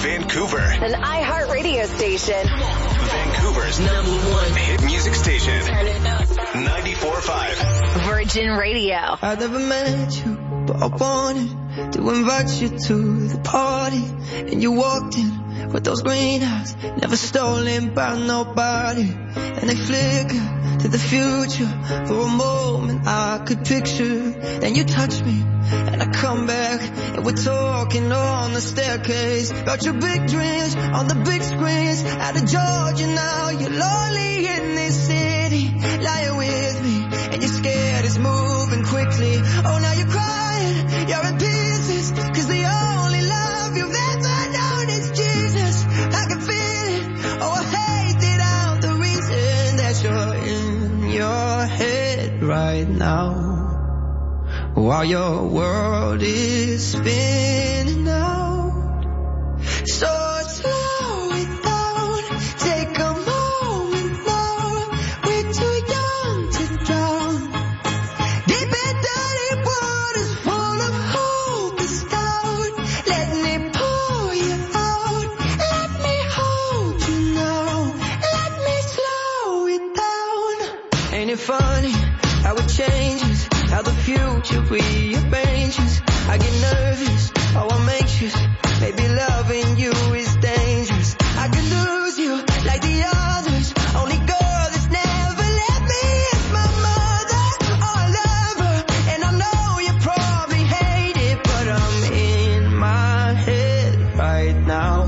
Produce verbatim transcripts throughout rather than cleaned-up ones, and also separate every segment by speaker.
Speaker 1: Vancouver.
Speaker 2: An iHeart radio station.
Speaker 1: Vancouver's number one hit music station.
Speaker 2: Turn it up.
Speaker 1: ninety-four point five.
Speaker 2: Virgin Radio.
Speaker 3: I never met you, but I wanted to invite you to the party. And you walked in with those green eyes, never stolen by nobody. And they flicker to the future for a moment I could picture. Then you touch me and I come back and we're talking on the staircase about your big dreams on the big screens out of Georgia. Now you're lonely in this city, lying with me and you're scared it's moving quickly. Oh, now you're crying, you're in pieces, cause the only love you've ever known is Jesus. I can feel it, oh I hate that I'm the reason that you're in your head right now, while your world is spinning out. So slow it down, take a moment now. We're too young to drown. Deep and dirty waters full of hope is down. Let me pull you out. Let me hold you now. Let me slow it down. Ain't it funny how it changes, how the future rearranges? I get nervous, oh I'm anxious. Maybe loving you is dangerous. I could lose you like the others. Only girl that's never let me is my mother. Oh, I love her, and I know you probably hate it, but I'm in my head right now.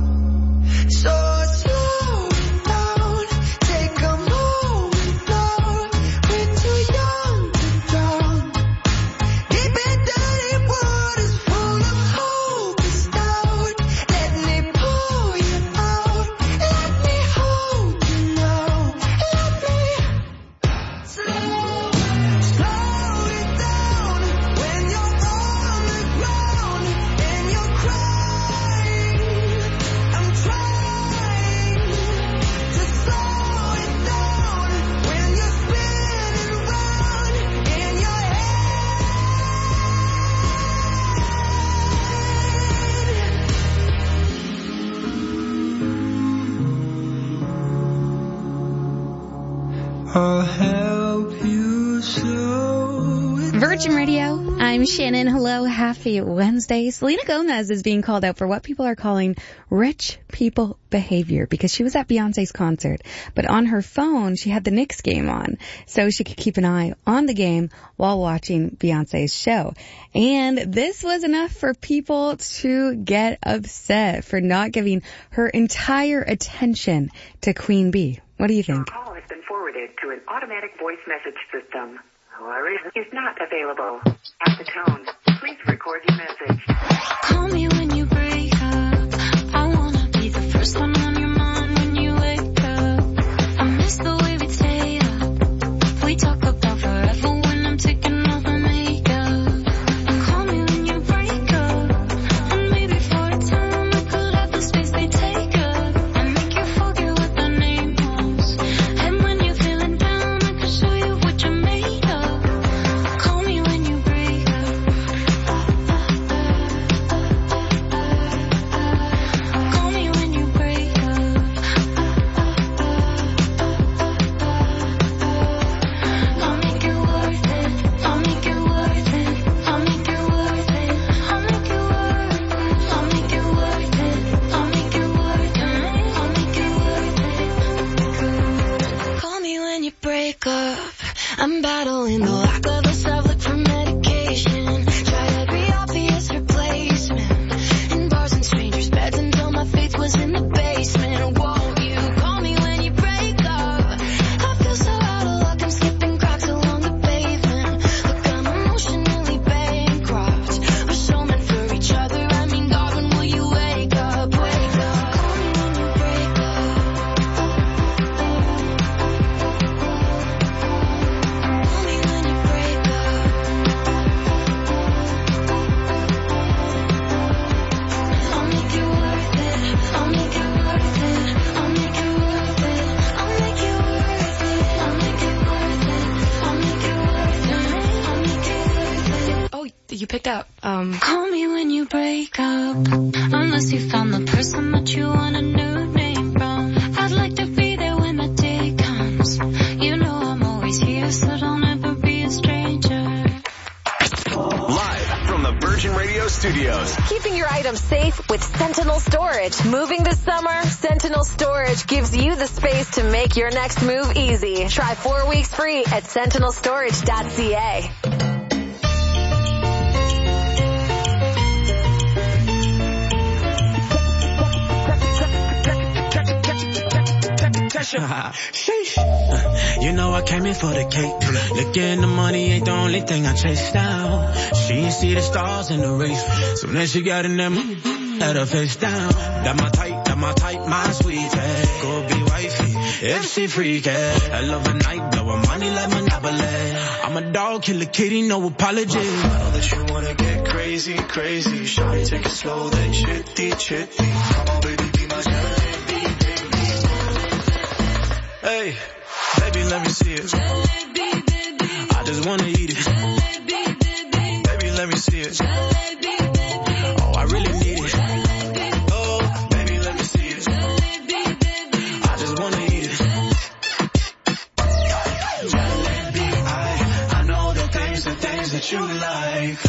Speaker 3: So slow it down, take a moment now. We're too young to drown. Deep and dirty waters full of hope is down. Let me pull you out. Let me hold you now. Let me slow, slow it down. When you're on the ground and you're crying, I'm trying to slow it down. When you're spinning round in your head. I'll help you slow it.
Speaker 4: Virgin Radio, I'm Shannon. Hello, happy Wednesday. Selena Gomez is being called out for what people are calling rich people behavior because she was at Beyonce's concert, but on her phone she had the Knicks game on so she could keep an eye on the game while watching Beyonce's show. And this was enough for people to get upset for not giving her entire attention to Queen Bee. What do you
Speaker 5: Your
Speaker 4: think?
Speaker 5: call has been forwarded to an automatic voice message system. Whoever is not available. At the tone, please record your message.
Speaker 6: Call me when you break up. I wanna be the first one on your mind when you wake up. I miss the way we stayed up. We talk about forever when I'm taking off my makeup. Call me when you break up. And maybe for a time I could have the space they take up. I make you forget what the name was. And when you're feeling down, I can show you what you're made of. Call me when you break up. Call me when you break up. I'll make it worth it. I'll make it worth it. I'll make it worth it. I'll make it worth it. I'll make it worth it. I'll make it worth it. I'll make it worth it. Call me when you break up. I'm battling the lack of a self-look for medication. Try every obvious replacement. In bars and strangers' beds until my faith was in the basement. Won't you call me when you break up? I feel so out of luck, I'm skipping cracks along the pavement. Look, I'm emotionally bankrupt. We're so meant for each other. I mean, God, when will you wake up? Wake up. Call me when you break up. Call me when you break up. picked up. Um, Call me when you break up, unless you found the person that you want a new name from. I'd like to be there when the day comes. You know I'm always here, so don't ever be a stranger.
Speaker 1: Live from the Virgin Radio Studios.
Speaker 2: Keeping your items safe with Sentinel Storage. Moving this summer, Sentinel Storage gives you the space to make your next move easy. Try four weeks free at sentinel storage dot c a.
Speaker 7: Sheesh. You know I came in for the cake. Looking the money ain't the only thing I chase down. She ain't see the stars in the race. Soon as she got in there, let her face down. That my type, that my type, my sweetie. Go be wifey, if she freaky. I love a night, blow her money like Monopoly. I'm a dog, kill a kitty, no apology. I know that you wanna get crazy, crazy. Shawty, take it slow, then chitty, chitty. Come on, baby, be my jalebi, baby. Hey, baby, let me see it. I just wanna eat it. Baby, let me see it. Oh, I really need it. Oh, baby, let me see it. I just wanna eat it. Jalebi, I, I know the things, the things that you like.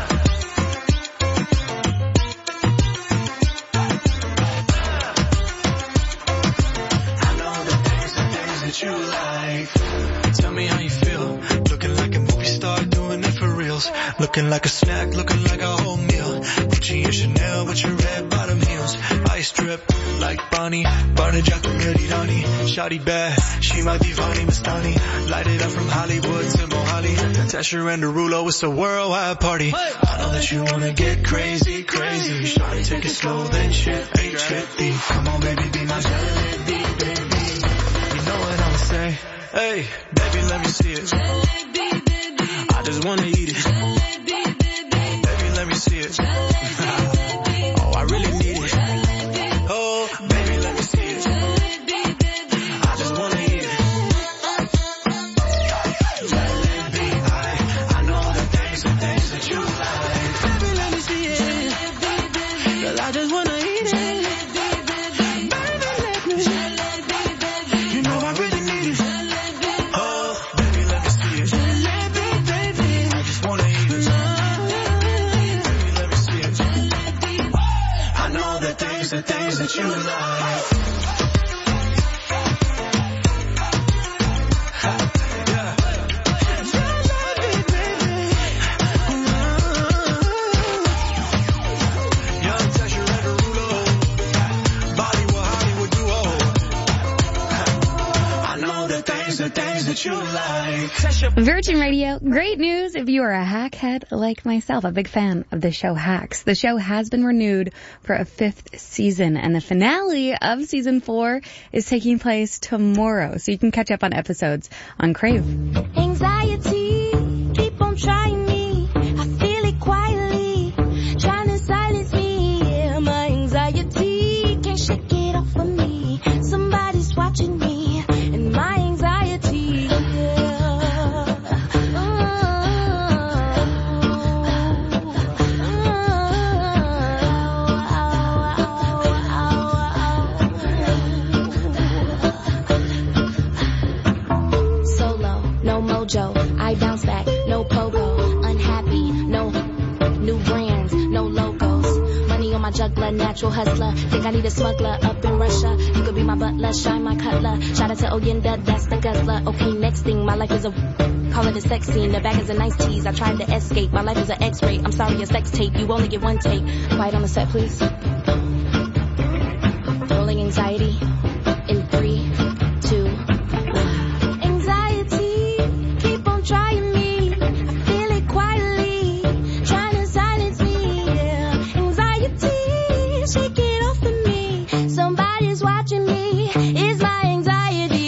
Speaker 7: You like. Tell me how you feel. Looking like a movie star, doing it for reals. Looking like a snack, looking like a whole meal. Gucci and Chanel with your red bottom heels. Ice drip like Bonnie, Barney Jack Mirani. Shawty bad, she my divani Mastani. Light it up from Hollywood to Mohali. Tesher and Derulo, it's a worldwide party. I know that you wanna get crazy, crazy. Shawty, take it slow, then shit, ain't shitty. Come on, baby, be my jalebi, baby. Know what I'ma say? Hey, baby, let me see it. I just wanna eat it. Baby, let me see it. Oh, I really need it. Oh, baby, let me see it. I just wanna eat it. Jalebi, I, I know the things, the things that you like. Baby, let me see it. Girl, I just wanna eat it. The things that you like. Yeah. Young Tesher and Derulo, Bollywood, Hollywood duo. I know the things, the things that you like.
Speaker 4: Virgin Radio, great news if you are a hackhead like myself, a big fan of the show Hacks. The show has been renewed for a fifth season, and the finale of season four is taking place tomorrow, so you can catch up on episodes on Crave.
Speaker 6: Anxiety, keep on trying me. I feel it quietly, trying to silence me. Yeah, my anxiety can't shake it off of me. Somebody's watching me, and my anxiety. I bounce back, no pogo, unhappy, no new brands, no logos. Money on my juggler, natural hustler. Think I need a smuggler up in Russia. You could be my butler, shine my cutler. Shout out to Oyenda, that's the guzzler. Okay, next thing, my life is a call it a sex scene. The bag is a nice tease. I tried to escape. My life is an X-ray. I'm sorry, a sex tape. You only get one take. Quiet on the set, please. Rolling anxiety in three, two. Trying me, I feel it quietly, trying to silence me, yeah. Anxiety, shake it off of me. Somebody's watching me, it's my anxiety.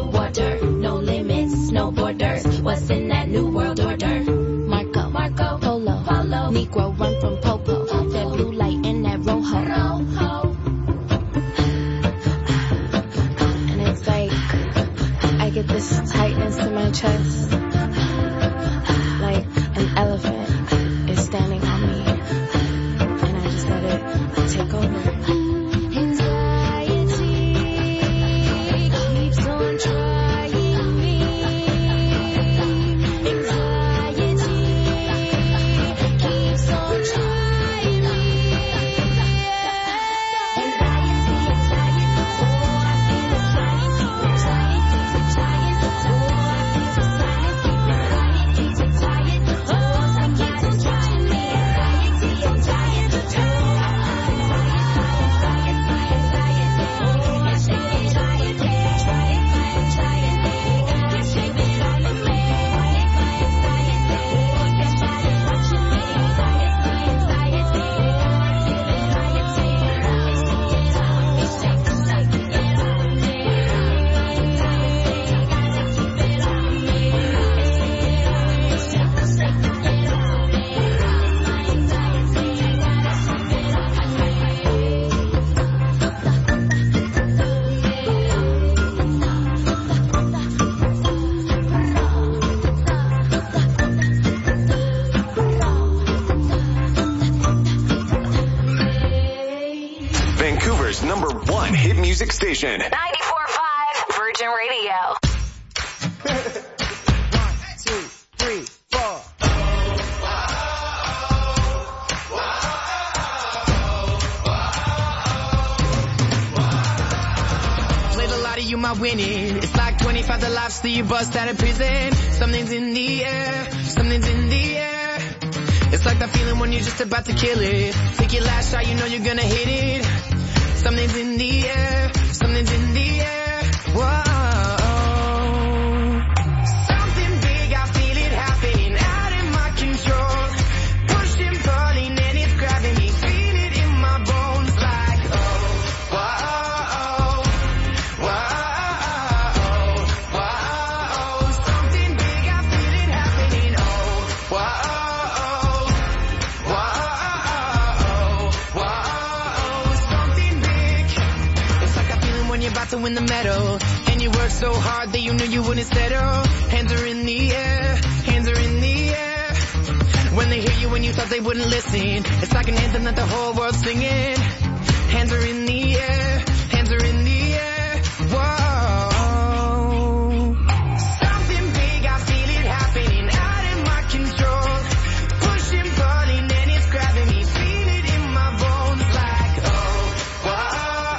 Speaker 6: water, no limits, no borders. What's in that new world order? Marco, Marco, Polo, Polo, Negro run from Popo. That blue light in that rojo. Rojo. And it's like, I get this tightness in my chest. Like an elephant is standing on me. And I just let it take over.
Speaker 1: Vancouver's number one hit music station.
Speaker 2: ninety-four point five Virgin Radio.
Speaker 3: One, two, three, four.
Speaker 8: Played a lot of you my winning. It's like twenty-five the lives till you bust out of prison. Something's in the air, something's in the air. It's like that feeling when you're just about to kill it. Take your last shot, you know you're gonna hit it. Something's in the air, something's in the air. Whoa. Something big, I feel it happening out of my control. Pushing, pulling, and it's grabbing me. Feel it in my bones like, oh, whoa, whoa, whoa. Something big, I feel it happening. Oh, whoa. About to win the medal, and you worked so hard that you knew you wouldn't settle. Hands are in the air, hands are in the air. When they hear you and you thought they wouldn't listen, it's like an anthem that the whole world's singing. Hands are in the air, hands are in the air. Whoa. Something big, I feel it happening out of my control. Pushing, pulling, and it's grabbing me. Feel it in my bones like, oh, whoa.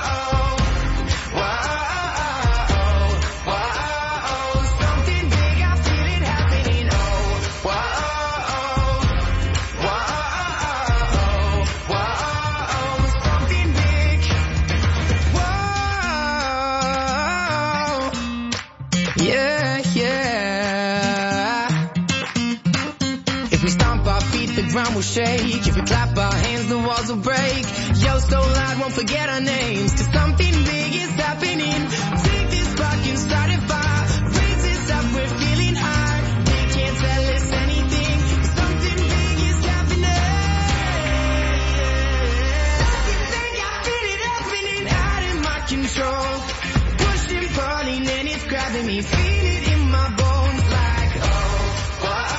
Speaker 8: Ground will shake. If we clap our hands, the walls will break. Yo, so loud, won't forget our names. Cause something big is happening. Take this spark and start a fire. Raise this up, we're feeling high. They can't tell us anything. Something big is happening. Something big, I feel it happening out of my control. Pushing, pulling, and it's grabbing me. Feel it in my bones like, oh, whoa.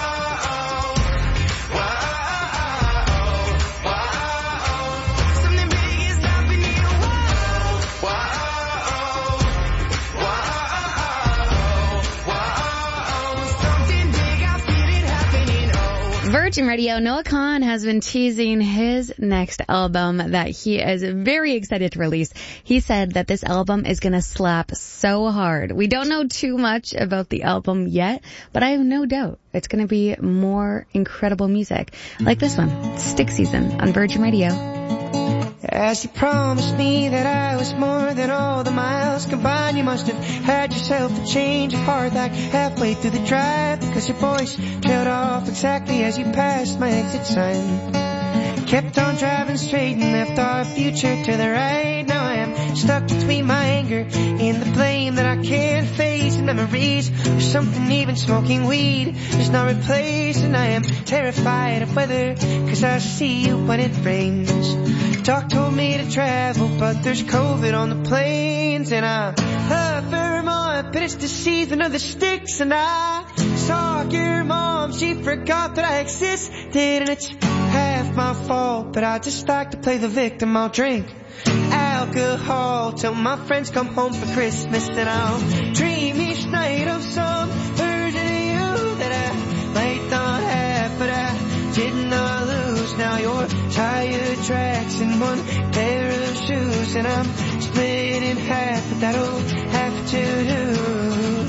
Speaker 4: Virgin Radio, Noah Kahan has been teasing his next album that he is very excited to release. He said that this album is going to slap so hard. We don't know too much about the album yet, but I have no doubt it's going to be more incredible music. Like this one, Stick Season on Virgin Radio.
Speaker 3: As you promised me that I was more than all the miles combined, you must have had yourself a change of heart like halfway through the drive, because your voice trailed off exactly as you passed my exit sign. Kept on driving straight and left our future to the right. Now I am stuck between my anger and the blame that I can't face. And memories, there's something even smoking weed does not replace. And I am terrified of weather, cause I see you when it rains. Doc told me to travel, but there's COVID on the planes. And I love Vermont, but it's the season of the sticks. And I saw your mom, she forgot that I existed. And it's half my fault, but I just like to play the victim. I'll drink alcohol till my friends come home for Christmas. And I'll dream each night of some version of you that I might not have, but I did not lose. Now you're tire tracks and one pair of shoes, and I'm split in half, but that'll have to do.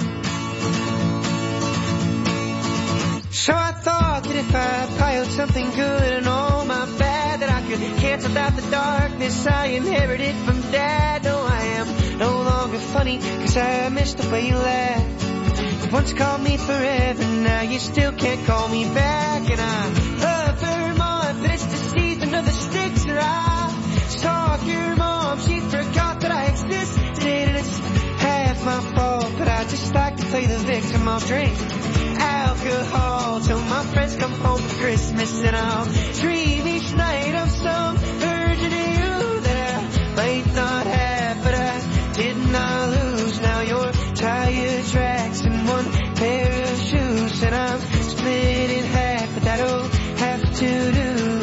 Speaker 3: So I thought that if I piled something good and all my bad, that I could cancel out the darkness I inherited from Dad. No, I am no longer funny, cause I missed the way you laughed. You once called me forever, now you still can't call me back. And I love Vermont, but it's the season of the sticks. And I saw your mom, she forgot that I existed. And it's half my fault, but I just like to play the victim. I'll drink alcohol till my friends come home for Christmas. And I'll dream each night of some version of you that I might not have, but I did not lose. Now you're tire tracks and one pair of shoes, and I'm split in half, but that'll have to do.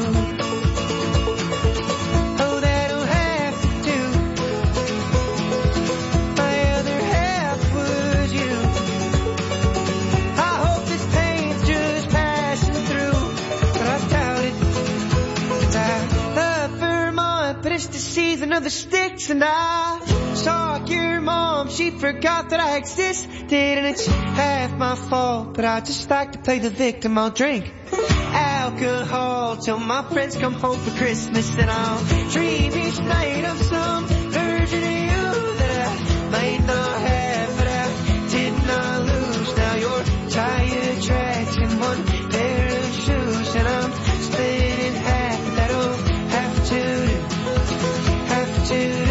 Speaker 3: Oh, that'll have to do. My other half was you. I hope this pain's just passing through, but I doubt it. And I love Vermont, but it's the season of the sticks. And I saw your mom, she forgot that I existed. And it's half my fault, but I just like to play the victim. I'll drink alcohol till my friends come home for Christmas. And I'll dream each night of some version of you that I might not have, but I did not lose. Now you're tire tracks and one pair of shoes, and I'm split in half, but that'll have to do, have to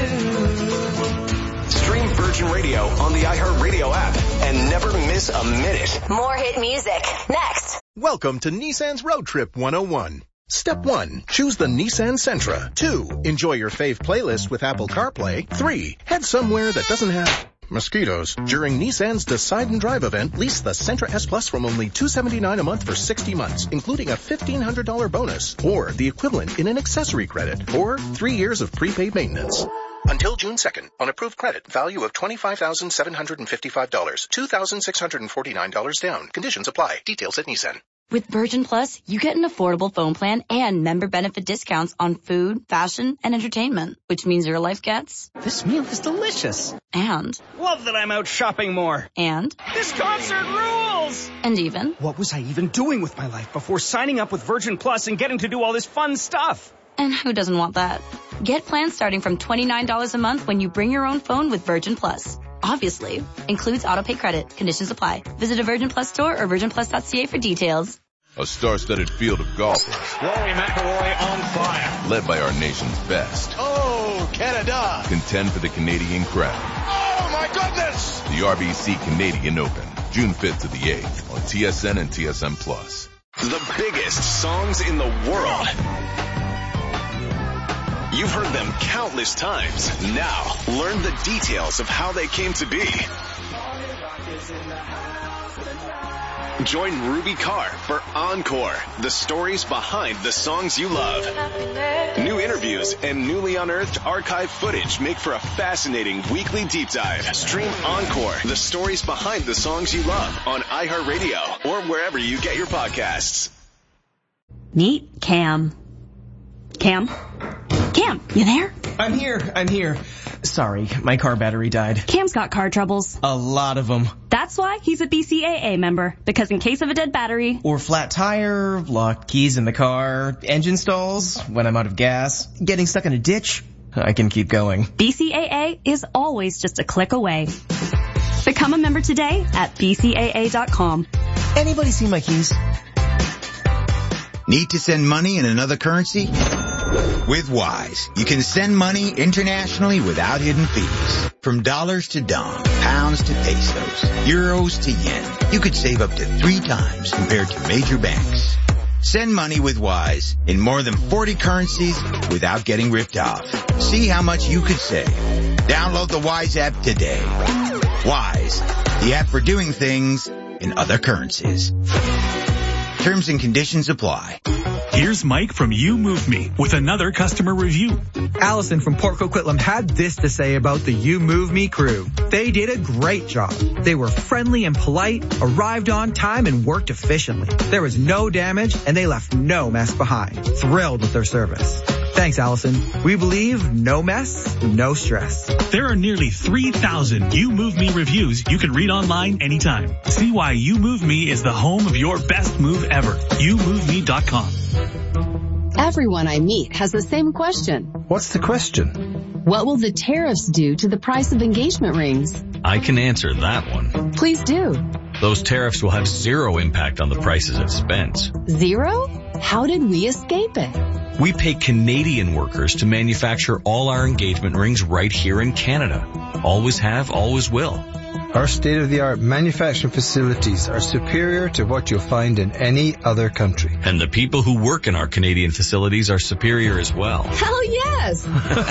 Speaker 3: do.
Speaker 1: Stream Virgin Radio on the iHeartRadio app and never miss a minute.
Speaker 2: More hit music next.
Speaker 9: Welcome to Nissan's Road Trip one oh one. Step one, choose the Nissan Sentra. Two, enjoy your fave playlist with Apple CarPlay. Three, head somewhere that doesn't have mosquitoes. During Nissan's Decide and Drive event, lease the Sentra S Plus from only two hundred seventy-nine dollars a month for sixty months, including a fifteen hundred dollars bonus, or the equivalent in an accessory credit, or three years of prepaid maintenance. Until June second, on approved credit, value of twenty-five thousand seven hundred fifty-five dollars, two thousand six hundred forty-nine dollars down. Conditions apply. Details at Nissan.
Speaker 10: With Virgin Plus, you get an affordable phone plan and member benefit discounts on food, fashion, and entertainment, which means your life gets...
Speaker 11: This meal is delicious.
Speaker 10: And...
Speaker 11: Love that I'm out shopping more.
Speaker 10: And...
Speaker 11: This concert rules!
Speaker 10: And even...
Speaker 11: What was I even doing with my life before signing up with Virgin Plus and getting to do all this fun stuff?
Speaker 10: And who doesn't want that? Get plans starting from twenty-nine dollars a month when you bring your own phone with Virgin Plus. Obviously, includes autopay credit. Conditions apply. Visit a Virgin Plus store or virgin plus dot c a for details.
Speaker 12: A star-studded field of golfers.
Speaker 13: Rory McIlroy on fire.
Speaker 12: Led by our nation's best.
Speaker 13: Oh, Canada.
Speaker 12: Contend for the Canadian crown.
Speaker 13: Oh, my goodness.
Speaker 12: The R B C Canadian Open, June fifth to the eighth on T S N and T S N Plus.
Speaker 1: The biggest songs in the world. You've heard them countless times. Now, learn the details of how they came to be. Join Ruby Carr for Encore, the stories behind the songs you love. New interviews and newly unearthed archive footage make for a fascinating weekly deep dive. Stream Encore, the stories behind the songs you love on iHeartRadio or wherever you get your podcasts.
Speaker 10: Meet Cam. Cam? Cam, you there?
Speaker 14: I'm here, I'm here. Sorry, my car battery died.
Speaker 10: Cam's got car troubles.
Speaker 14: A lot of them.
Speaker 10: That's why he's a B C A A member, because in case of a dead battery...
Speaker 14: Or flat tire, locked keys in the car, engine stalls, when I'm out of gas, getting stuck in a ditch, I can keep going.
Speaker 10: B C A A is always just a click away. Become a member today at B C A A dot com.
Speaker 14: Anybody see my keys?
Speaker 15: Need to send money in another currency? With Wise, you can send money internationally without hidden fees. From dollars to dong, pounds to pesos, euros to yen, you could save up to three times compared to major banks. Send money with Wise in more than forty currencies without getting ripped off. See how much you could save. Download the Wise app today. Wise, the app for doing things in other currencies. Terms and conditions apply.
Speaker 16: Here's Mike from You Move Me with another customer review.
Speaker 17: Allison from Port Coquitlam had this to say about the You Move Me crew. They did a great job. They were friendly and polite, arrived on time, and worked efficiently. There was no damage, and they left no mess behind. Thrilled with their service. Thanks, Allison. We believe no mess, no stress.
Speaker 16: There are nearly three thousand You Move Me reviews you can read online anytime. See why You Move Me is the home of your best move ever. you move me dot com.
Speaker 18: Everyone I meet has the same question.
Speaker 19: What's the question?
Speaker 18: What will the tariffs do to the price of engagement rings?
Speaker 20: I can answer that one.
Speaker 18: Please do.
Speaker 20: Those tariffs will have zero impact on the prices at Spence.
Speaker 18: Zero? How did we escape it?
Speaker 20: We pay Canadian workers to manufacture all our engagement rings right here in Canada. Always have, always will.
Speaker 19: Our state-of-the-art manufacturing facilities are superior to what you'll find in any other country.
Speaker 20: And the people who work in our Canadian facilities are superior as well.
Speaker 18: Hell yes!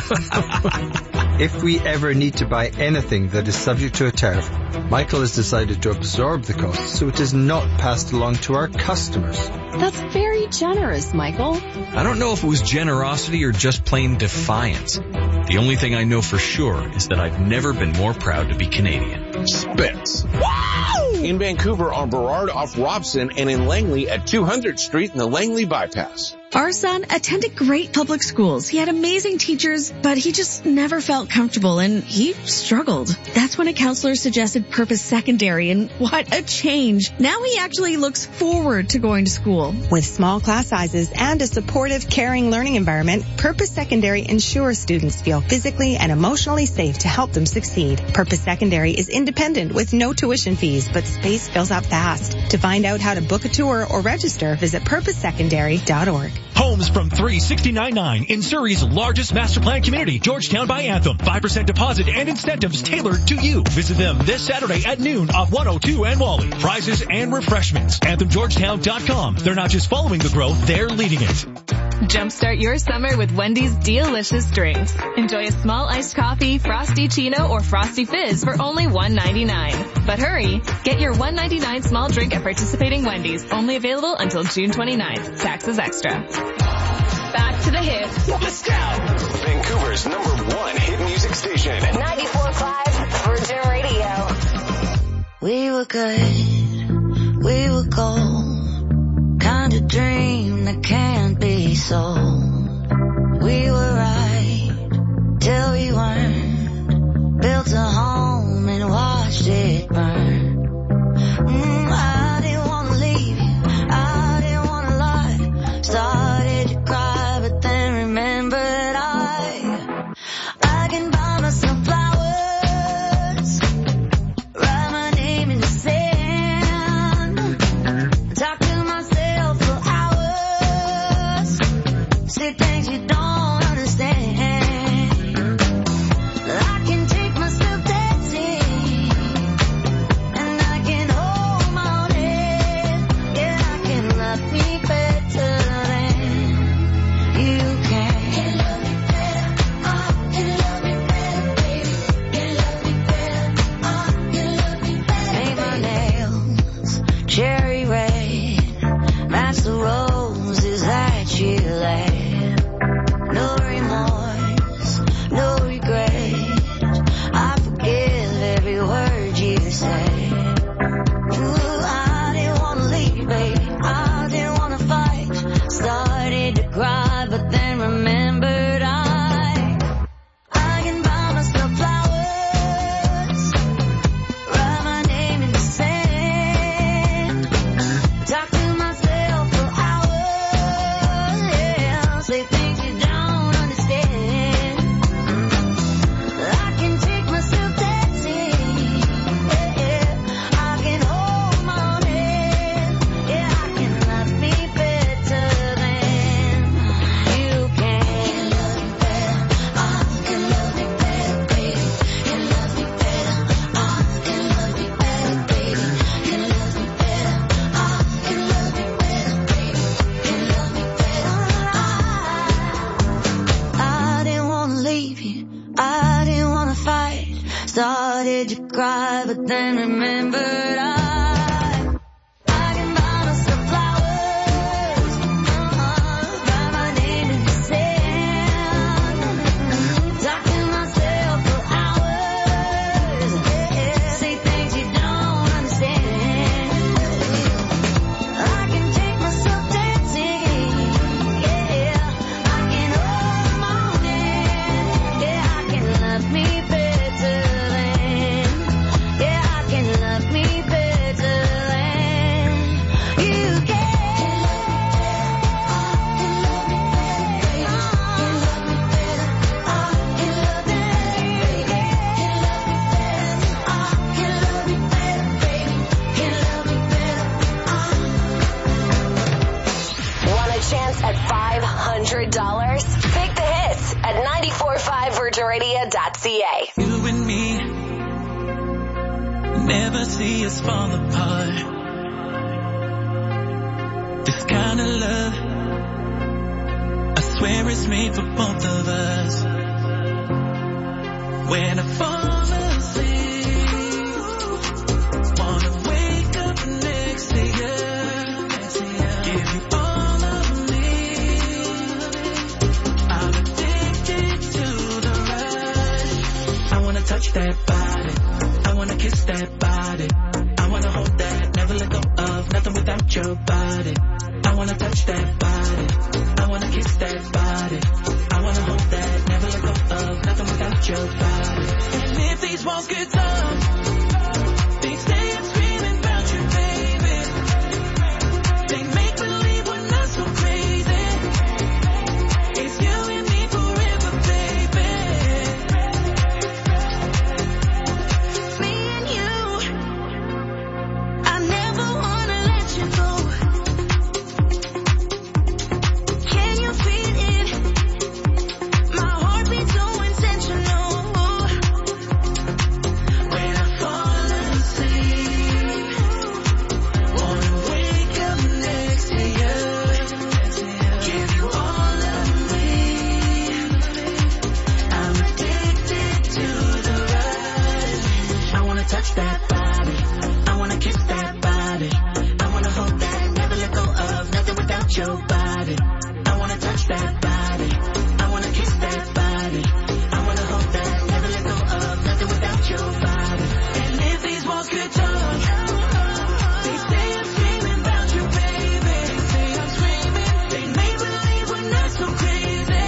Speaker 19: If we ever need to buy anything that is subject to a tariff, Michael has decided to absorb the cost so it is not passed along to our customers.
Speaker 18: That's very generous, Michael.
Speaker 20: I don't know if it was generosity or just plain defiance. The only thing I know for sure is that I've never been more proud to be Canadian.
Speaker 21: Spence. Wow! In Vancouver on Burrard off Robson and in Langley at two hundredth Street in the Langley Bypass.
Speaker 22: Our son attended great public schools. He had amazing teachers, but he just never felt comfortable and he struggled. That's when a counselor suggested Purpose Secondary, and what a change. Now he actually looks forward to going to school.
Speaker 23: With small class sizes and a supportive, caring learning environment, Purpose Secondary ensures students feel physically and emotionally safe to help them succeed. Purpose Secondary is independent with no tuition fees, but space fills up fast. To find out how to book a tour or register, visit purpose secondary dot org.
Speaker 24: Homes from three sixty-nine nine in Surrey's largest master plan community, Georgetown by Anthem. five percent deposit and incentives tailored to you. Visit them this Saturday at noon off one oh two and Wally. Prizes and refreshments. anthem georgetown dot com. They're not just following the growth, they're leading it.
Speaker 25: Jumpstart your summer with Wendy's delicious drinks. Enjoy a small iced coffee, frosty chino, or frosty fizz for only one ninety-nine. But hurry, get your one ninety-nine small drink at participating Wendy's. Only available until June twenty-ninth. Taxes extra. Back to the hits.
Speaker 1: Let's go. Vancouver's number one hit music station.
Speaker 2: ninety-four point five Virgin Radio.
Speaker 6: We were good. We were gold. Kind of dream that can't be sold. We were right till we weren't. Built a home and watched it burn. Mm, I didn't want to leave you. I didn't want to lie. Started to cry, but then remembered I, I can buy myself flowers. Write my name in the sand. Talk to myself for hours. Say things you don't understand.
Speaker 2: hundred dollars? Pick the hits at nine four five virgin radio dot c a.
Speaker 3: You and me never see us fall apart. This kind of love, I swear it's made for both of us. When I fall asleep, wanna wake up next to you, give you all of me. I'm addicted to the rush. I wanna touch that body, I wanna kiss that body, I wanna hold that, never let go of, nothing without your body. I wanna touch that body, I wanna kiss that body, I wanna hold that, never let go of, nothing without your body. And if these walls get tough, they stay up screaming about you, baby. They make believe we're not so crazy. It's you and me forever, baby. Me and you, I never wanna let you go. Can you feel it? My heart beats so intentional. When I fall asleep, wanna wake up next to you, give you all of me. I'm addicted to the rush. I wanna touch that body, I wanna kiss that body, I wanna hold that, never let go of, nothing without your body. I wanna touch that body, I wanna kiss that body, I wanna hold that, never let go of, nothing without your body. And if these walls get tough, they stay up screaming about you, baby. They stay up screaming, they make believe we're not so crazy.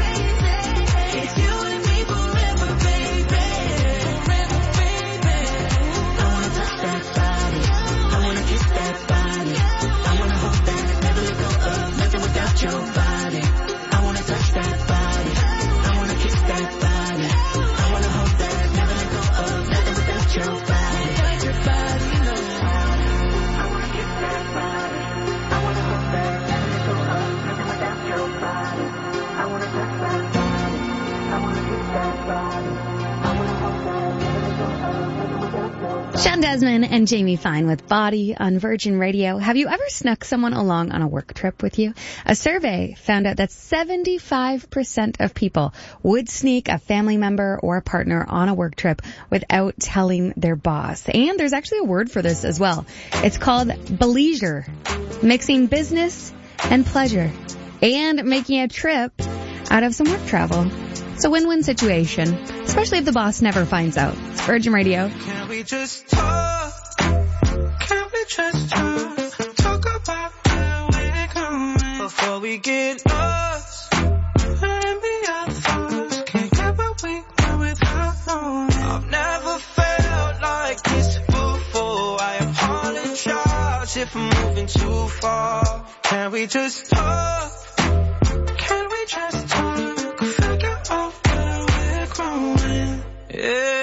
Speaker 3: It's you and me forever, baby. Forever, baby. I wanna touch that body, I wanna kiss that body, I wanna hold that, never let go of, nothing without your body. I wanna touch that body, I wanna kiss that body, I wanna hold that, never let go of, nothing without your body. Your body, no. I wanna kiss that body, I wanna hold that, never let go of, nothing without your body. I wanna touch that body, I wanna kiss that body, I wanna hold that, never let go of, nothing without your body.
Speaker 4: Sean Desmond and Jamie Fine with Body on Virgin Radio. Have you ever snuck someone along on a work trip with you? A survey found out that seventy-five percent of people would sneak a family member or a partner on a work trip without telling their boss. And there's actually a word for this as well. It's called bleisure, mixing business and pleasure, and making a trip out of some work travel. It's a win-win situation, especially if the boss never finds out. It's Virgin Radio.
Speaker 3: Can we just talk? Can we just talk? Talk about where we're going before we get lost. And be our thoughts. Can't get what we want without knowing. I've never felt like this before. I apologize if I'm moving too far. Can we just talk? Can we just talk? Figure out where we're growing. Yeah.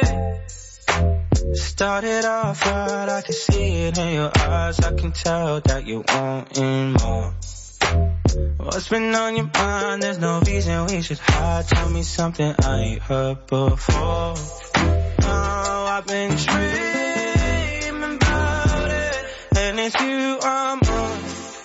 Speaker 3: Started off right, I can see it in your eyes. I can tell that you wanting more. What's been on your mind? There's no reason we should hide. Tell me something I ain't heard before. Oh, I've been dreaming about it, and it's you I'm on.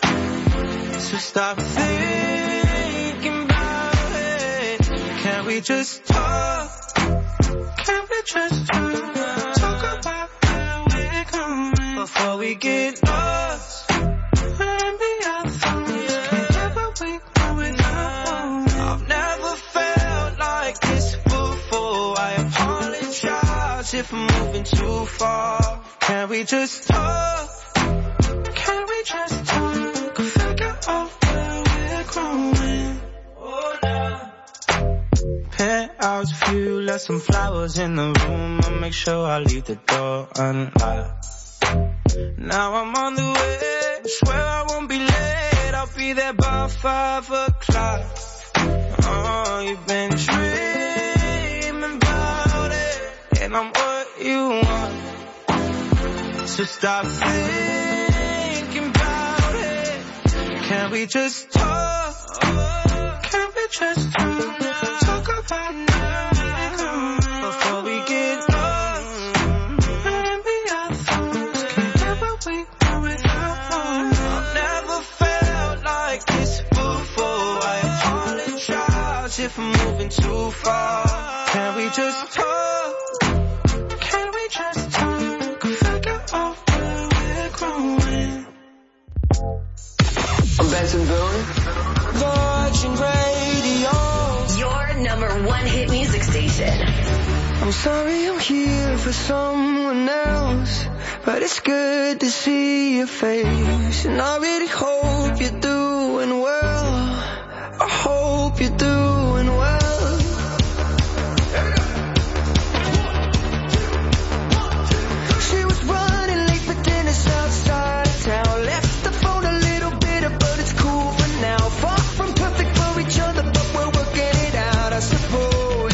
Speaker 3: So stop thinking about it. Can we just talk? Can we just talk? Talk about where we're going before we get lost. And be our thoughts. Can't get what we want without. I've never felt like this before. I apologize if I'm moving too far. Can we just talk? Can we just talk? Figure out where we're growing. Oh, no. Penthouse view, left some flowers in the room. I'll make sure I leave the door unlocked. Now I'm on the way, swear I won't be late. I'll be there by five o'clock. Oh, you've been dreaming about it, and I'm what you want. So stop thinking about it. Can we just talk? Can just talk about now before we get lost? And be our thoughts, can't get what we want without one. I've never felt like this before. I apologize if I'm moving too far. Can we just talk? Can we just talk? Figure out where we're growing.
Speaker 5: I'm Benson Boone.
Speaker 3: Virgin Radio.
Speaker 2: Your number one hit music station.
Speaker 3: I'm sorry I'm here for someone else, but it's good to see your face. And I really hope you're doing well. I hope you're doing well. She was running late for dinner outside of town. Left the phone a little bitter, but it's cool for now. Far from perfect for each other, but we're working it out, I suppose.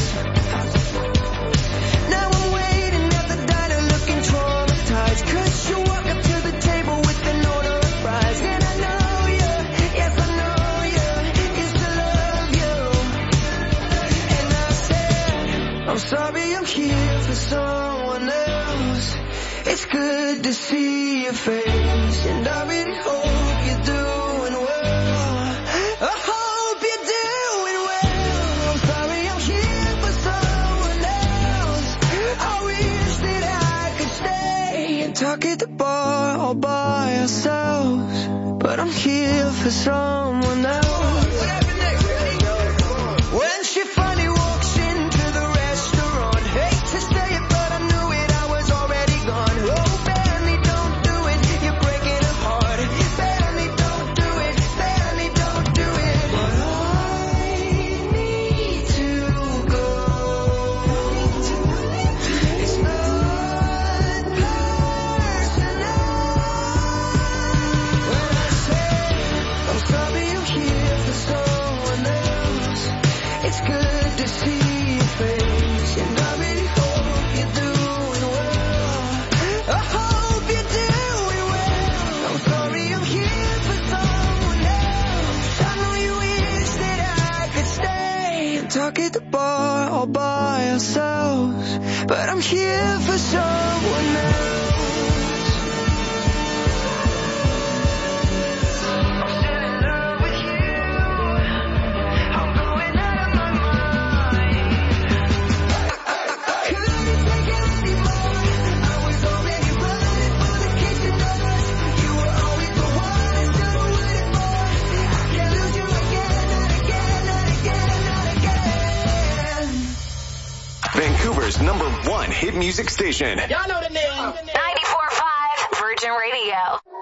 Speaker 3: Now I'm waiting at the diner looking traumatized, 'cause you walk up to the table with an order of fries. And I know you, yes I know you, used to love you. And I said, I'm sorry I'm here for someone else. It's good to see your face, and I really hope you're doing well. I hope you're doing well. I'm sorry I'm here for someone else. I wish that I could stay and talk at the bar all by ourselves, but I'm here for someone else. When she finally walks into the restaurant, hate to say it, but I knew it, I was already gone. Oh, Benny, don't do it, you're breaking her heart. Benny, don't do it, Benny, don't do it. But I need to go. It's not personal. When I say I'm sorry I'm here for someone else, it's good to see your face, and I really hope you're doing well. I hope you're doing well. I'm sorry I'm here for someone else. I know you wish that I could stay and talk at the bar all by ourselves, but I'm here for someone else. I'm still in love with you. I'm going out of my mind. I couldn't take it anymore. I was already running for the kitchen doors. You were always the one I still waiting for. I can't lose you again, not again, not again, not again.
Speaker 1: Vancouver's number one hit music station.
Speaker 3: Y'all know the name.
Speaker 2: ninety-four point five Virgin Radio.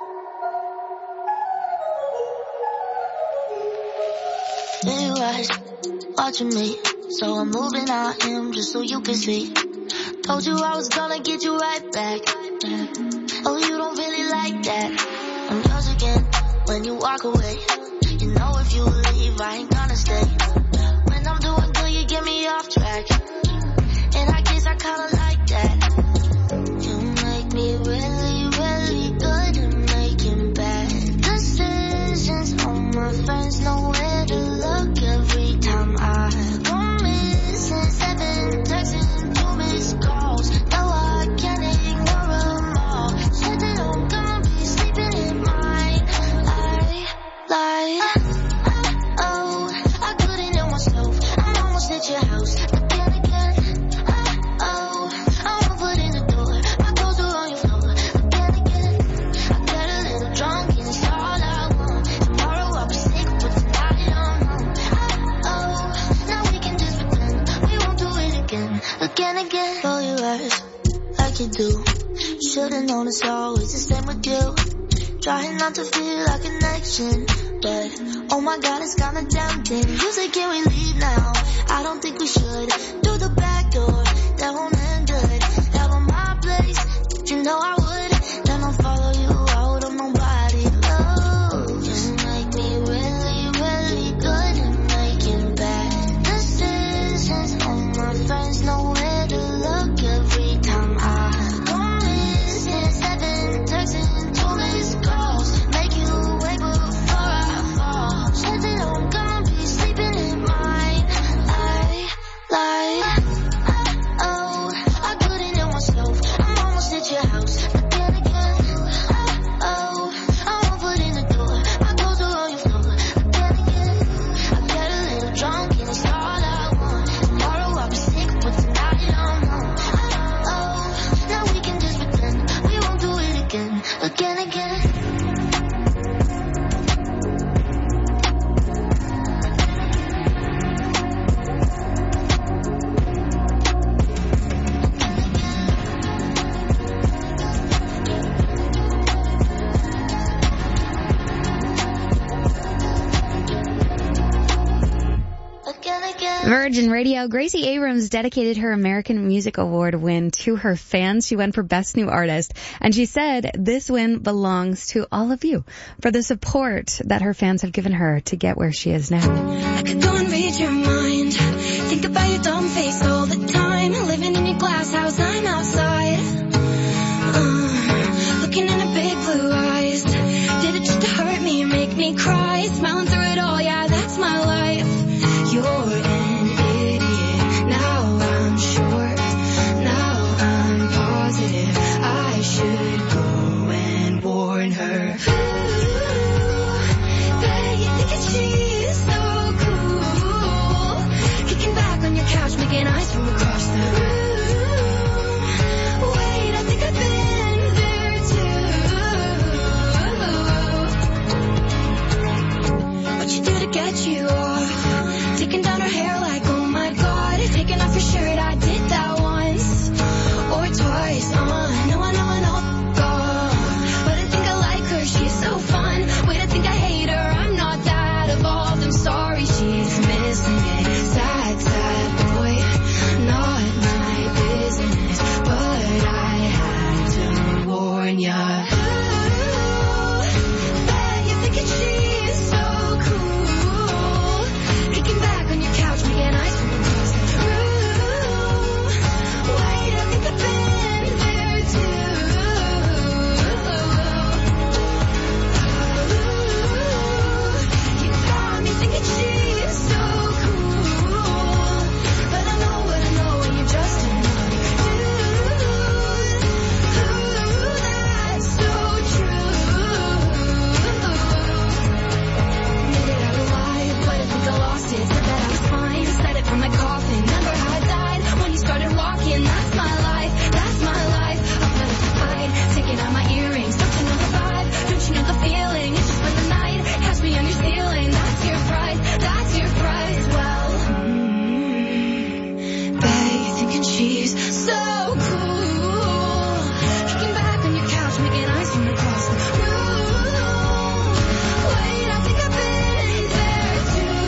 Speaker 6: You was watching me, so I'm moving out him just so you can see. Told you I was gonna get you right back. Oh, you don't really like that. I'm yours again when you walk away. You know if you leave, I ain't gonna stay. When I'm doing good, you get me off track. And I guess I kinda like that. You make me really, really good at making bad decisions. All my friends know where to look every time I go missing. Seven texts and two missed calls. No, I can't ignore them all. Said that I'm gonna be sleeping in mine. I lied. Oh, I couldn't help myself. I'm almost at your house. Again, again. Oh, I wanna put in the door. My clothes are on your floor. Again, again. I get a little drunk and it's all I want. Tomorrow I'll be sick, but tonight I'm home. Oh, now we can just pretend we won't do it again. Again, again. Roll your eyes like you do. Should've known it's always the same with you. Trying not to feel a connection, but oh my god, it's kinda tempting. You say, can we leave now? I don't think we should. Through the back door, that won't end good. Have on my place, you know I would. Then I'll follow you out on nobody knows. You make me really, really good at making bad decisions. All my friends know where to look every time I go missing. Seven texts and two missed calls. Make you wait before I fall. Said that I'm gonna be sleeping in my
Speaker 4: Virgin Radio, Gracie Abrams dedicated her American Music Award win to her fans. She won for Best New Artist, and she said this win belongs to all of you for the support that her fans have given her to get where she is now.
Speaker 6: I could go and read your mind, think about your dumb face all the time, living in your glass house, I'm outside, uh, looking in her big blue eyes, did it just to hurt me, make me cry, smiling through it all, yeah, that's my life, you're an idiot, now I'm sure, now I'm positive, I should go and warn her. Ooh, bet you think it's she's so cool, kicking back on your couch, making eyes from across the room. Wait, I think I've been there too. What you do to get you off? Taking down her hair like, oh my god. Taking off your shirt, I did that once or twice. Uh, no, I know, I know, God. But I think I like her, she's so fun. Wait, I think I hate her, I'm not that evolved. I'm sorry, she's missing it. Sad, sad boy, not my business. But I had to warn ya. Ooh, bet you're thinking she's so cool, kicking back on your couch, making eyes from across the room. Wait, I think I've been there too. You got me thinking she's so cool, but I know what I know when you're just another dude. Ooh, that's so true. Admitted I relied, but I think I lost it. Said that I was fine, said it from my coffin. Remember how I died when you started walking. That's my life, that's my life. I've never defied, taking out my earrings. Don't you know the vibe? Don't you know the feeling? It's just for the night. Catch me on your ceiling. That's your price, that's your price. Well, mm, bet you're thinking she's so cool, kicking back on your couch, making eyes from across the room. Wait, I think I've been there too.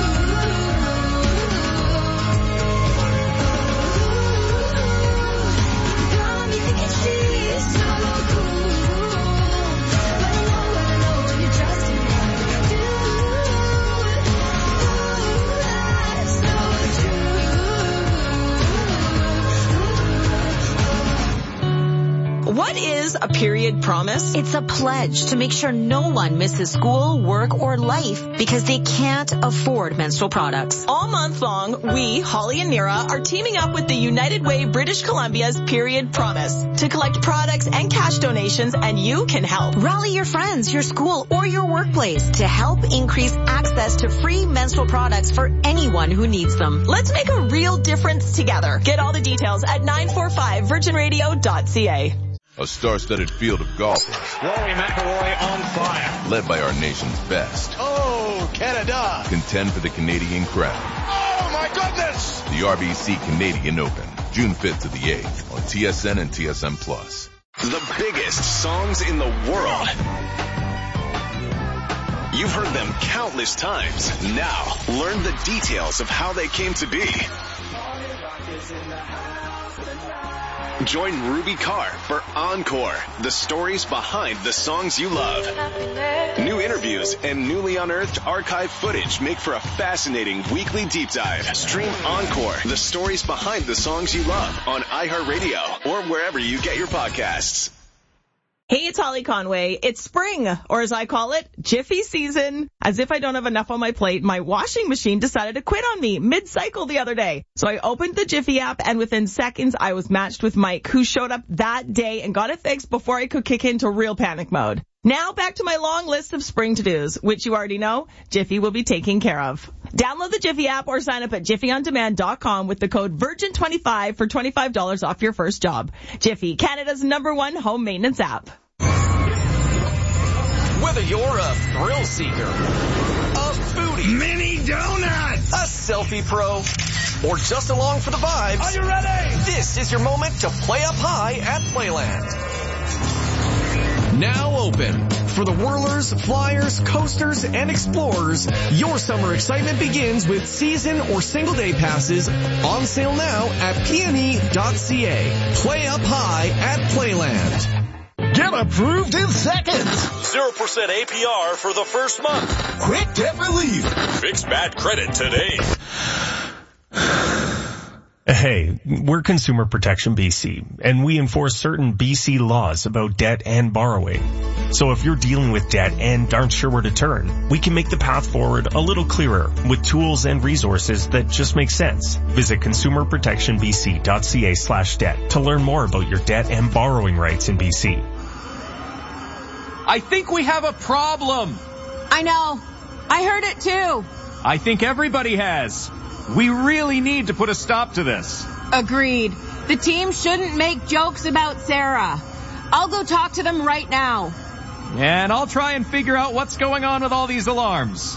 Speaker 6: Got me thinking she's so cool, but I know what I know when you're just another dude. Ooh, that's so true.
Speaker 5: What is a period promise? It's a pledge to make sure no one misses school, work, or life because they can't afford menstrual products. All month long, we, Holly and Nira, are teaming up with the United Way British Columbia's Period Promise to collect products and cash donations, and you can help. Rally your friends, your school, or your workplace to help increase access to free menstrual products for anyone who needs them. Let's make a real difference together. Get all the details at nine four five virgin radio dot c a.
Speaker 12: A star-studded field of golfers.
Speaker 13: Rory McIlroy on fire.
Speaker 12: Led by our nation's best.
Speaker 13: Oh, Canada.
Speaker 12: Contend for the Canadian crown.
Speaker 13: Oh, my goodness.
Speaker 12: The R B C Canadian Open, June fifth to the eighth on T S N and T S N Plus.
Speaker 1: The biggest songs in the world. You've heard them countless times. Now, learn the details of how they came to be. Join Ruby Carr for Encore, the stories behind the songs you love. New interviews and newly unearthed archive footage make for a fascinating weekly deep dive. Stream Encore, the stories behind the songs you love on iHeartRadio or wherever you get your podcasts.
Speaker 5: Hey, it's Holly Conway. It's spring, or as I call it, Jiffy season. As if I don't have enough on my plate, my washing machine decided to quit on me mid-cycle the other day. So I opened the Jiffy app, and within seconds, I was matched with Mike, who showed up that day and got it fixed before I could kick into real panic mode. Now back to my long list of spring to-dos, which you already know, Jiffy will be taking care of. Download the Jiffy app or sign up at jiffy on demand dot com with the code virgin twenty-five for twenty-five dollars off your first job. Jiffy, Canada's number one home maintenance app.
Speaker 7: Whether you're a thrill seeker, a foodie, mini donuts, a selfie pro, or just along for the vibes, are you ready? This is your moment to play up high at Playland.
Speaker 20: Now open.
Speaker 7: For the whirlers, flyers, coasters, and explorers, your summer excitement begins with season or single day passes on sale now at P and E dot C A. Play up high at Playland.
Speaker 8: Get approved in seconds.
Speaker 9: zero percent A P R for the first month.
Speaker 8: Quick debt relief.
Speaker 9: Fix bad credit today.
Speaker 10: Hey, we're Consumer Protection B C, and we enforce certain B C laws about debt and borrowing. So if you're dealing with debt and aren't sure where to turn, we can make the path forward a little clearer with tools and resources that just make sense. Visit consumer protection b c dot c a slash debt to learn more about your debt and borrowing rights in B C.
Speaker 11: I think we have a problem.
Speaker 14: I know. I heard it too.
Speaker 11: I think everybody has. We really need to put a stop to this.
Speaker 14: Agreed. The team shouldn't make jokes about Sarah. I'll go talk to them right now.
Speaker 11: And I'll try and figure out what's going on with all these alarms.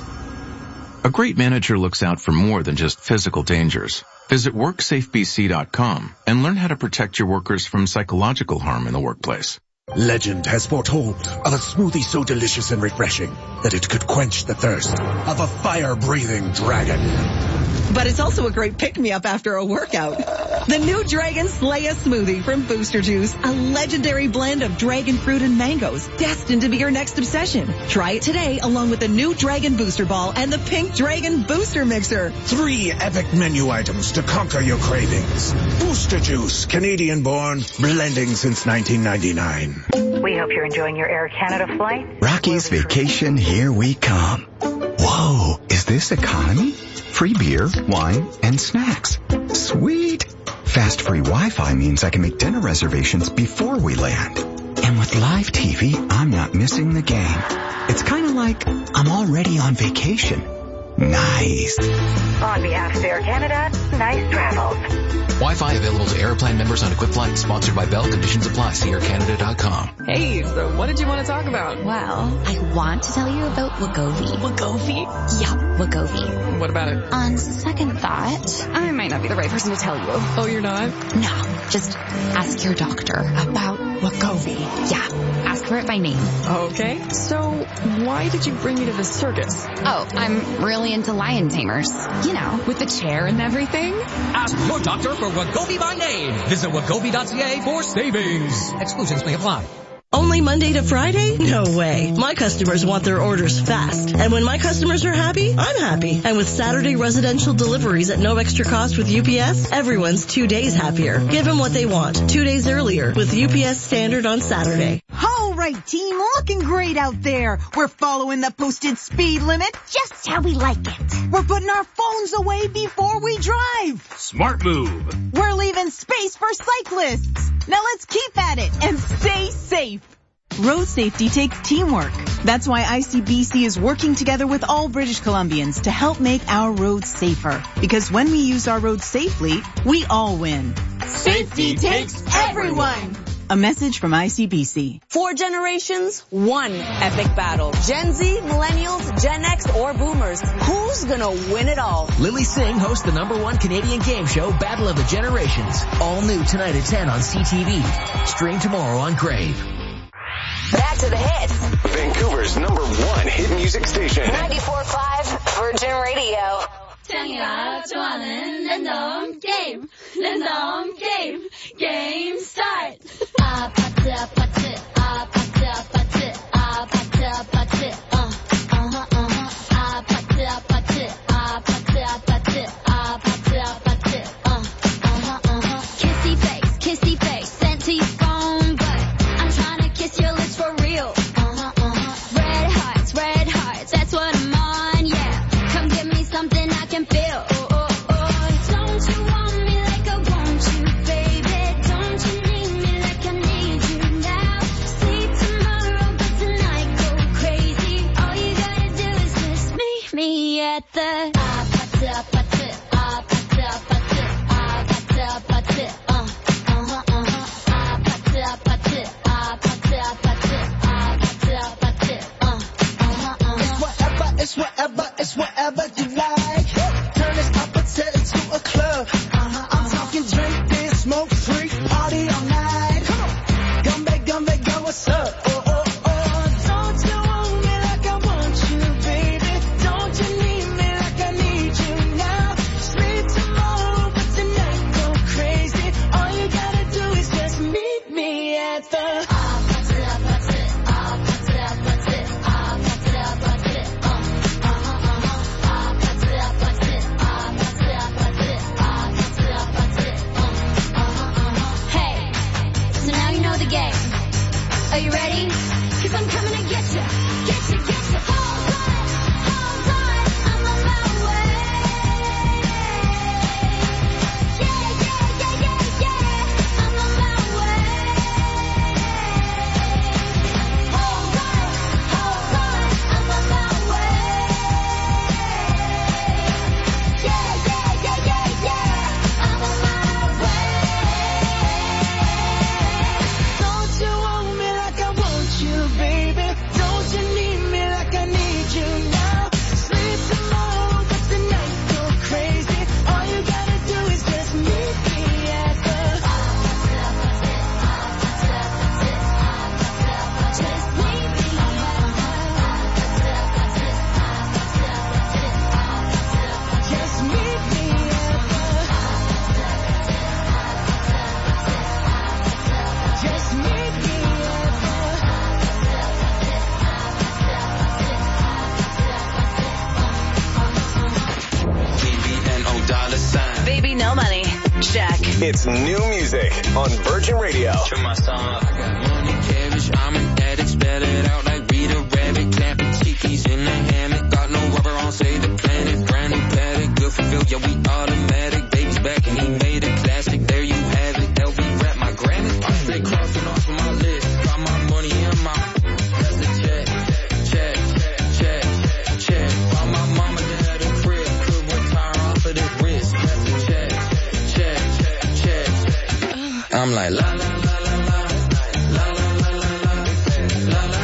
Speaker 26: A great manager looks out for more than just physical dangers. Visit work safe b c dot com and learn how to protect your workers from psychological harm in the workplace.
Speaker 8: Legend has foretold of a smoothie so delicious and refreshing that it could quench the thirst of a fire-breathing dragon.
Speaker 27: But it's also a great pick-me-up after a workout. The new Dragon Slaya smoothie from Booster Juice, a legendary blend of dragon fruit and mangoes, destined to be your next obsession. Try it today along with the new Dragon Booster Ball and the Pink Dragon Booster Mixer.
Speaker 8: Three epic menu items to conquer your cravings. Booster Juice, Canadian-born, blending since nineteen ninety-nine.
Speaker 28: We hope you're enjoying your Air Canada flight.
Speaker 29: Rocky's Vacation, here we come. Whoa, is this economy? Free beer, wine, and snacks. Sweet. Fast free Wi-Fi means I can make dinner reservations before we land. And with live T V, I'm not missing the game. It's kind of like I'm already on vacation. Nice.
Speaker 28: On behalf of Air Canada, nice travels.
Speaker 30: Wi-Fi available to Airplan members on equipped flights. Sponsored by Bell. Conditions apply. See air canada dot com.
Speaker 31: Hey, so what did you want to talk about?
Speaker 32: Well, I want to tell you about Wegovy.
Speaker 31: Wegovy?
Speaker 32: Yeah, Wegovy.
Speaker 31: What about it?
Speaker 32: On second thought, I might not be the right person to tell you.
Speaker 31: Oh, you're not?
Speaker 32: No, just ask your doctor about Wegovy. Yeah, ask for it by name.
Speaker 31: Okay, so why did you bring me to the circus?
Speaker 32: Oh, I'm really into lion tamers. You know, with the chair and everything.
Speaker 33: Ask your doctor for Wegovy by name. Visit wegovy dot c a for savings. Exclusions may apply.
Speaker 27: Only Monday to Friday? No way. My customers want their orders fast. And when my customers are happy, I'm happy. And with Saturday residential deliveries at no extra cost with U P S, everyone's two days happier. Give them what they want. Two days earlier with U P S Standard on Saturday.
Speaker 34: All right, team. Looking great out there. We're following the posted speed limit just how we like it. We're putting our phones away before we drive.
Speaker 9: Smart move.
Speaker 34: We're leaving space for cyclists. Now let's keep at it and stay safe. Road safety takes teamwork. That's why I C B C is working together with all British Columbians to help make our roads safer. Because when we use our roads safely, we all win.
Speaker 14: Safety takes everyone.
Speaker 34: A message from I C B C.
Speaker 14: Four generations, one epic battle. Gen Z, Millennials, Gen X, or Boomers. Who's gonna win it all?
Speaker 33: Lily Singh hosts the number one Canadian game show, Battle of the Generations. All new tonight at ten on C T V. Stream tomorrow on Crave.
Speaker 2: Back to the hits.
Speaker 1: Vancouver's number one hit music station.
Speaker 2: ninety-four point five Virgin Radio.
Speaker 6: 장이가 좋아하는 랜덤 게임, 랜덤 게임, 게임 스타트. 아파트 아파트 아파트 아파트 아파트 아파트 어 어허 어허 아파트 아파트 아파트 아파트 아파트 아파트 어 어허 어허 kissy face kissy face sent to your phone but I'm trying to kiss your lips for real. Uh-huh uh-huh red hearts red hearts that's what I'm on yeah come give me something I can feel. Oh, oh, oh. Don't you want me like I want you, baby? Don't you need me like I need you now? See tomorrow, but tonight go crazy. All you gotta do is just meet me at the apate, apate, apate, apate, apate, apate, uh, uh-huh, uh-huh, apate, apate, apate, apate, apate, apate, uh, uh-huh, uh-huh.
Speaker 3: It's whatever, it's whatever, it's whatever you like. Turn this opposite into a club. Uh-huh, I'm talking drink, dance, smoke, free, party all night. Come on, gumbe, gumbe, go, what's up? Oh, oh, oh. Don't you
Speaker 1: It's new music on Virgin Radio.
Speaker 4: Turn my song up. I got money, cabbage, I'm an addict, spell it out like Rita Rabbit, clapping cheekies in the hammock, got no rubber on, say the planet, brand new paddock, good for Phil, yeah, we automatic, baby's back and he made it classic, there you have it, L V rap my granite, I stay crossing off my list, got my money in my, that's the check, check, check, check, while my mama had a crib, could retire off of this wrist, that's the check, check, check, I'm like la la la la la, la la la la la, la la.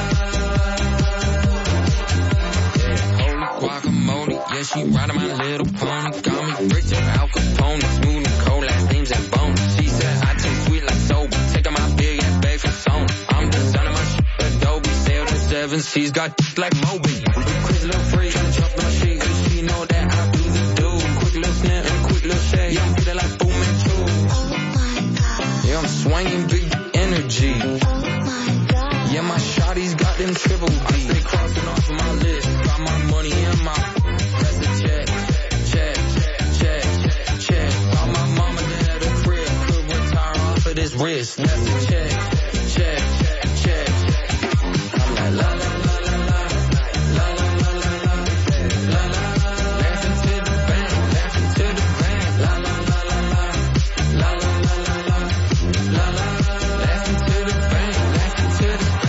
Speaker 4: Yeah, holy guacamole, yeah, she riding my little pony, got me rich and Al Capone, smooth and cold, last name's that bone. She said I taste sweet like soap, taking my big ass bag from Sony. I'm designing my shit, Adobe, sail the seven seas, got like Moby. Quick little freak, tryna jump my shit, cause she know that I do the do. Quick little snap and quick little shake, yeah, I'm feeling like Fu Manchu. Yeah, I'm swinging big energy. Yeah, my shawty's got them triple D. I stay crossing off of my list, got my money in my, that's a check, check, check, check. Got my mama had a crib, could retire off of this wrist, that's a check, check, check. I'm like la la la la la, la la la la la, la la. Laughing to the bank, laughing to the bank, la la la la la, la la la la la, la la. Laughing to the bank, laughing to the bank.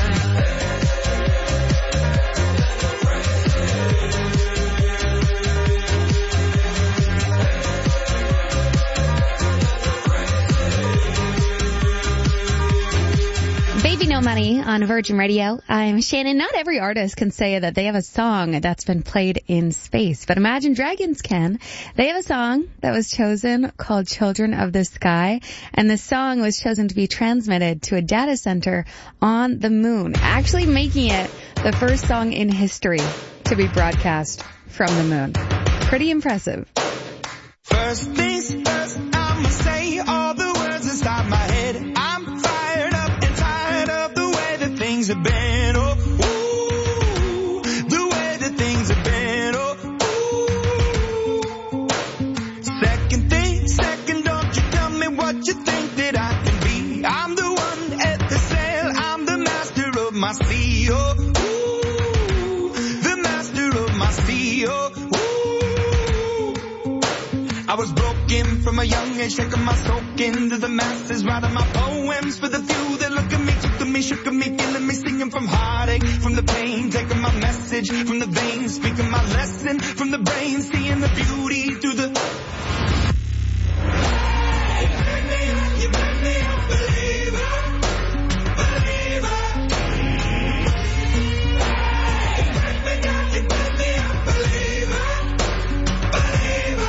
Speaker 5: Baby No Money on Virgin Radio. I'm Shannon. Not every artist can say that they have a song that's been played in space, but Imagine Dragons can. They have a song that was chosen called Children of the Sky, and the song was chosen to be transmitted to a data center on the moon, actually making it the first song in history to be broadcast from the moon. Pretty impressive.
Speaker 3: First things first, I'ma say all the words inside my head. I'm fired up and tired of the way that things have been. Oh, ooh, the way that things have been. Oh, ooh. Second thing, second, don't you tell me what you think that I can be. I'm the one at the sail, I'm the master of my sea. Oh, ooh, the master of my sea. Oh, I was broken from a young age, shaking my soak into the masses, writing my poems for the few that look at me, took to me, shook at me, feeling me, singing from heartache, from the pain, taking my message from the veins, speaking my lesson from the brain, seeing the beauty through the... You make me up, you make me a believer, believer. You make me up, you make me a believer, believer.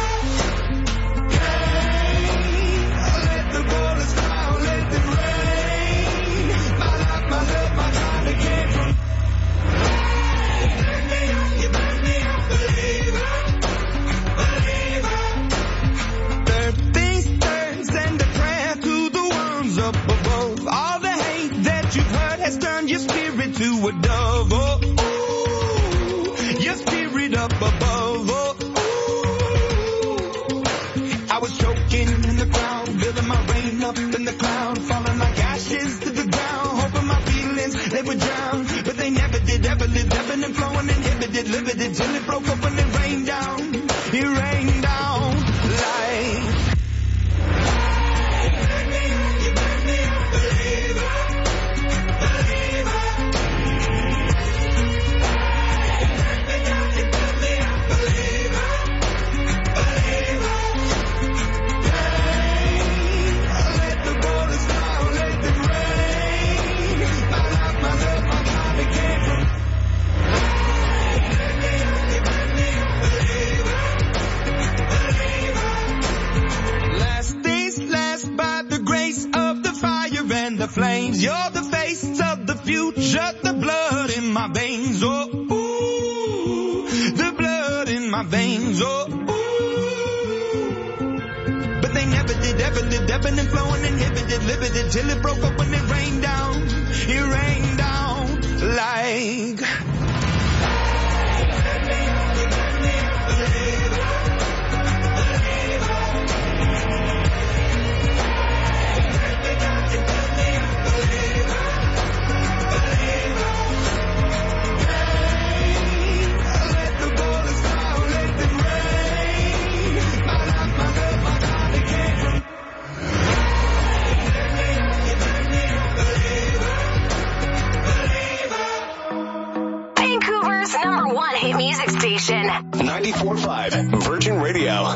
Speaker 3: Has turned your spirit to a dove, oh, ooh, your spirit up above, oh, ooh. I was choking in the crowd, building my rain up in the cloud, falling like ashes to the ground, hoping my feelings, they would drown, but they never did, ever lived, ebbing and flowing, inhibited, limited, till it broke up and it rained down, it rained down like... The flames, you're the face of the future, the blood in my veins, oh, ooh, the blood in my veins, oh, ooh. But they never did, ever lived, ebbing and flowing, inhibited, limited, till it broke up when it rained down, it rained down like...
Speaker 2: Vancouver's number one hit music station.
Speaker 1: ninety-four point five Virgin Radio.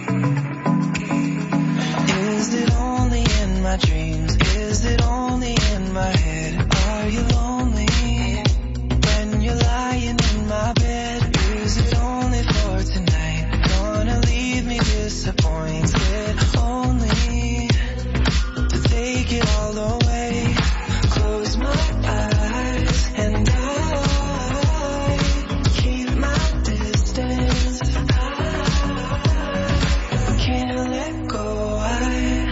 Speaker 3: Is it only in my dreams? Is it only in my head? Are you lonely when you're lying in my bed? Is it only for tonight? Gonna leave me disappointed only to take it all away. Close my eyes and I keep my distance. I can't let go. I,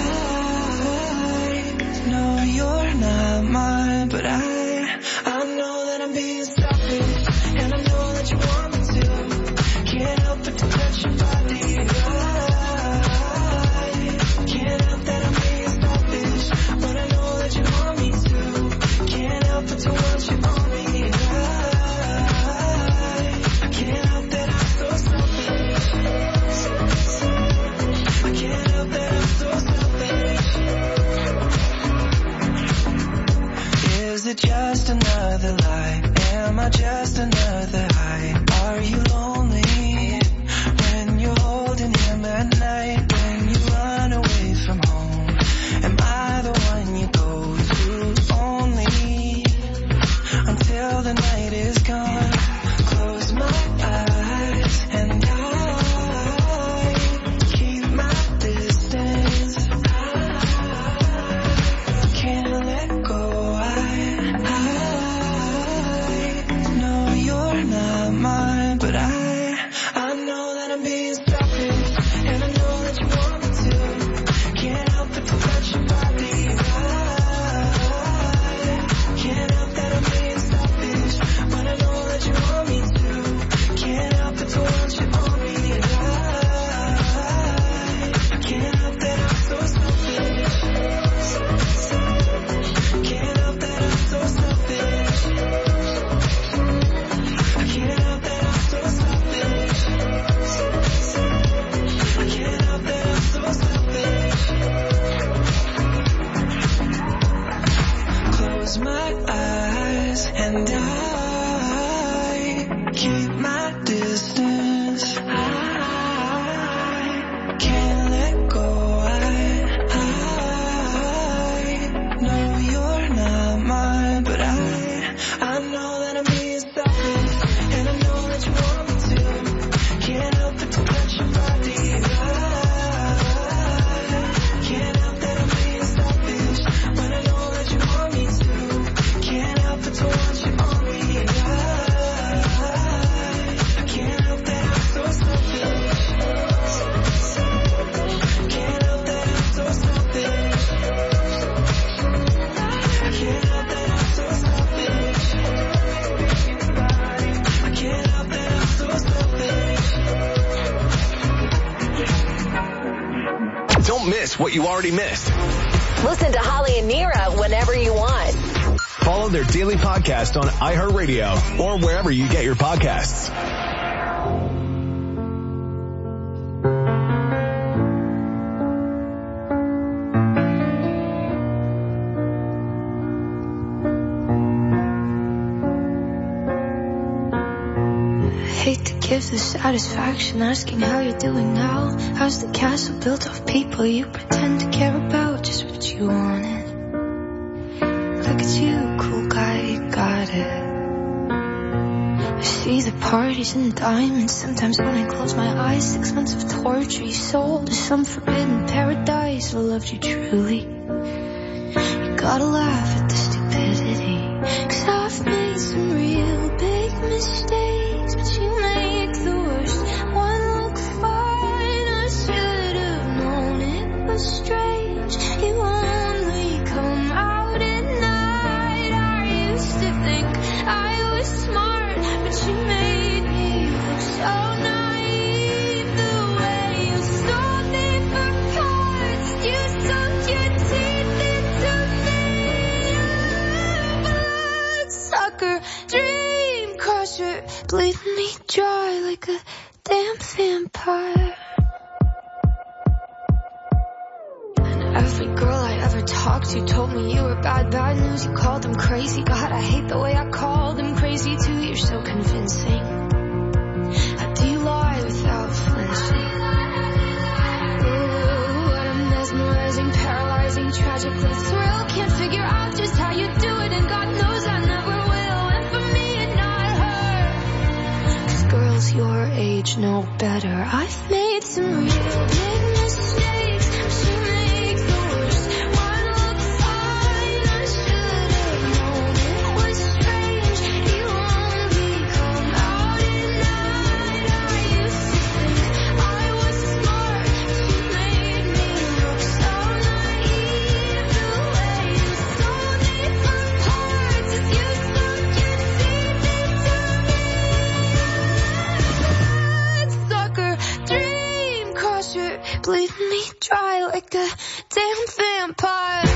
Speaker 3: I know you're not mine, but I, I know that I'm being selfish, and I know that you want me to. Can't help but to touch your body. I can't help that I'm being selfish, but I know that you want me to. Can't help but to want you on me. I, I can't help that I'm so selfish. I can't help that I'm so selfish. Is it just another lie? Am I just another high? Are you lonely when you're holding him at night? When you run away from home, am I the one you go to only until the night is gone? Close my eyes and I keep my distance. I can't let go. I, I know you're not mine, but I, I know that I'm being selfish, and I know that you want me to. Can't help but to touch your body. I can't help that I'm being selfish, but I know that you want me to. Can't help but to want you on me. I can't help that I'm so selfish. Can't help that I'm so selfish. I can't help that I'm so selfish. I can't help that I'm so selfish. Close my eyes and I keep my distance. I can't let go. I, I know you're not mine, but I, I know that I'm being selfish, and I know that you want me to. Can't help but to touch your body. I can't help that I'm being selfish, but I know that you want me to. Can't help but to want you on me. I can't help that I'm so selfish. Can't help that I'm so selfish. I can't help that I'm so selfish. I can't help that I'm so selfish.
Speaker 1: Don't miss what you already missed.
Speaker 2: Listen to Holly and Nira whenever you want.
Speaker 1: Follow their daily podcast on iHeartRadio or wherever you get your podcasts.
Speaker 6: Hate to give the satisfaction asking how you're doing now. How's the castle built of people you pretend to care about? Just what you wanted. Look at you, cool guy, you got it. I see the parties and the diamonds. Sometimes when I close my eyes, six months of torture you sold to some forbidden paradise. I loved you truly. You gotta laugh at the stupidity, 'cause I've made some real big mistakes, but you make the worst one look fine. I should have known it was strange. You only come out at night. I used to think I was smart, but you made me look so naive. The way you sold me for parts, you sunk your teeth into me. Blood sucker, dream crusher, bleeding me dry like a damn vampire. And every girl I ever talked to told me you were bad, bad news. You called them crazy. God, I hate the way I called them crazy too. You're so convinced much, no better. I've made some real big mistakes to make the worst one look fine. I should have known it was strange. You only come out at night. I used to think I was smart. You made me look so naive. The way you sold me for parts as you sunk your teeth into me. Sucker, dream crusher, bleeding me dry like a damn vampire.